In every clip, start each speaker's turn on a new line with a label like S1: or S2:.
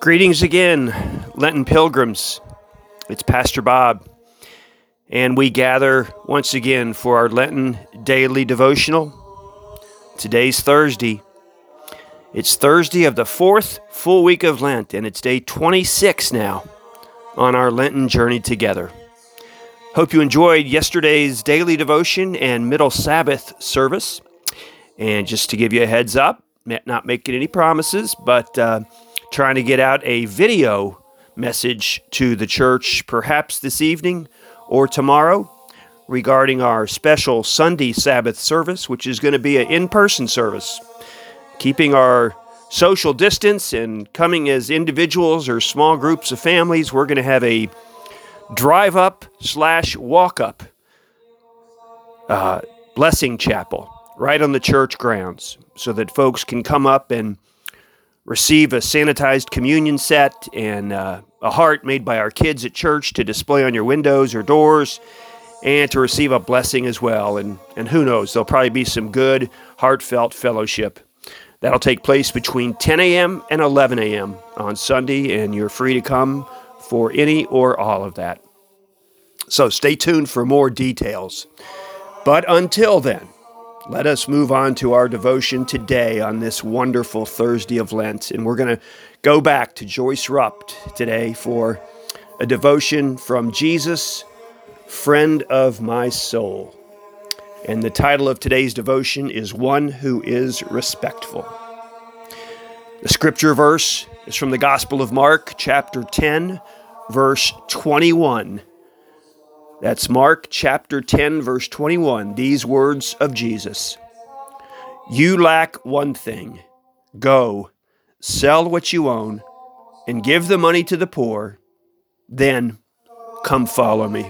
S1: Greetings again, Lenten pilgrims. It's Pastor Bob, and we gather once again for our Lenten daily devotional. Today's Thursday. It's Thursday of the fourth full week of Lent, and it's day 26 now on our Lenten journey together. Hope you enjoyed yesterday's daily devotion and middle Sabbath service. And just to give you a heads up, not making any promises, but trying to get out a video message to the church perhaps this evening or tomorrow regarding our special Sunday Sabbath service, which is going to be an in-person service. Keeping our social distance and coming as individuals or small groups of families, we're going to have a drive-up/walk-up blessing chapel right on the church grounds so that folks can come up and receive a sanitized communion set and a heart made by our kids at church to display on your windows or doors and to receive a blessing as well. And who knows, there'll probably be some good, heartfelt fellowship. That'll take place between 10 a.m. and 11 a.m. on Sunday, and you're free to come for any or all of that. So stay tuned for more details. But until then, let us move on to our devotion today on this wonderful Thursday of Lent. And we're going to go back to Joyce Rupp today for a devotion from Jesus, Friend of My Soul. And the title of today's devotion is One Who is Respectful. The scripture verse is from the Gospel of Mark, chapter 10, verse 21. That's Mark chapter 10, verse 21, these words of Jesus. You lack one thing. Go, sell what you own, and give the money to the poor. Then come follow me.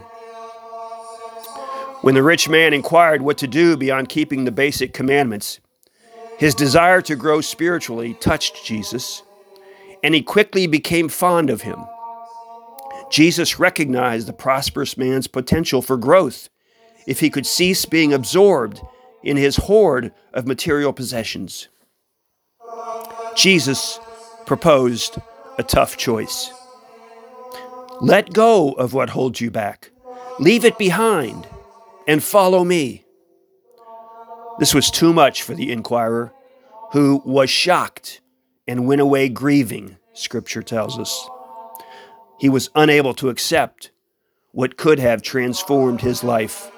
S1: When the rich man inquired what to do beyond keeping the basic commandments, his desire to grow spiritually touched Jesus, and he quickly became fond of him. Jesus recognized the prosperous man's potential for growth if he could cease being absorbed in his hoard of material possessions. Jesus proposed a tough choice. Let go of what holds you back. Leave it behind and follow me. This was too much for the inquirer, who was shocked and went away grieving, Scripture tells us. He was unable to accept what could have transformed his life.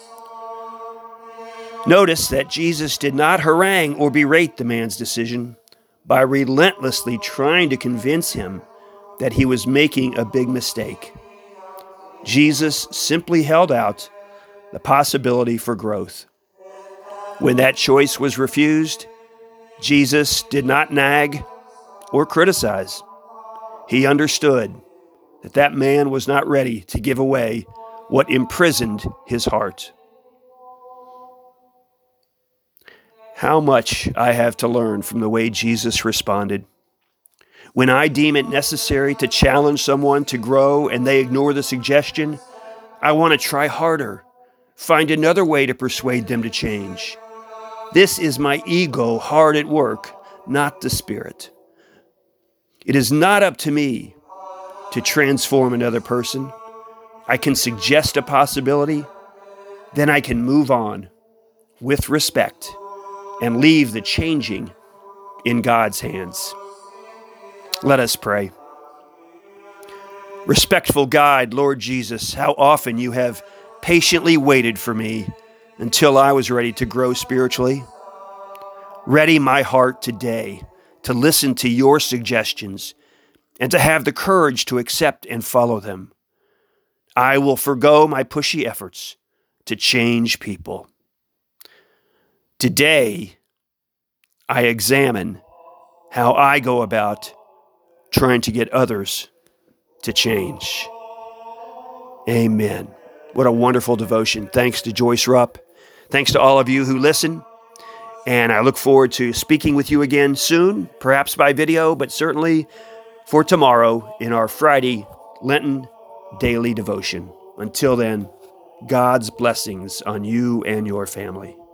S1: Notice that Jesus did not harangue or berate the man's decision by relentlessly trying to convince him that he was making a big mistake. Jesus simply held out the possibility for growth. When that choice was refused, Jesus did not nag or criticize. He understood that man was not ready to give away what imprisoned his heart. How much I have to learn from the way Jesus responded. When I deem it necessary to challenge someone to grow and they ignore the suggestion, I want to try harder, find another way to persuade them to change. This is my ego hard at work, not the Spirit. It is not up to me to transform another person. I can suggest a possibility, then I can move on with respect and leave the changing in God's hands. Let us pray. Respectful God, Lord Jesus, how often you have patiently waited for me until I was ready to grow spiritually. Ready my heart today to listen to your suggestions and to have the courage to accept and follow them. I will forgo my pushy efforts to change people. Today, I examine how I go about trying to get others to change. Amen. What a wonderful devotion. Thanks to Joyce Rupp. Thanks to all of you who listen. And I look forward to speaking with you again soon, perhaps by video, but certainly for tomorrow in our Friday Lenten daily devotion. Until then, God's blessings on you and your family.